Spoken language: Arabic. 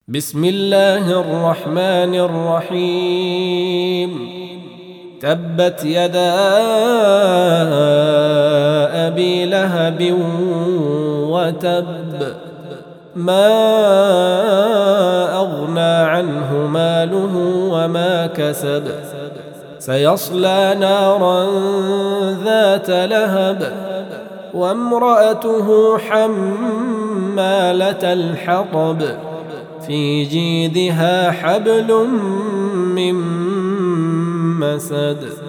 بسم الله الرحمن الرحيم. تبت يدا أبي لهب وتب، ما أغنى عنه ماله وما كسب، سيصلى نارا ذات لهب وامرأته حمالة الحطب في جيدها حبل من مسد.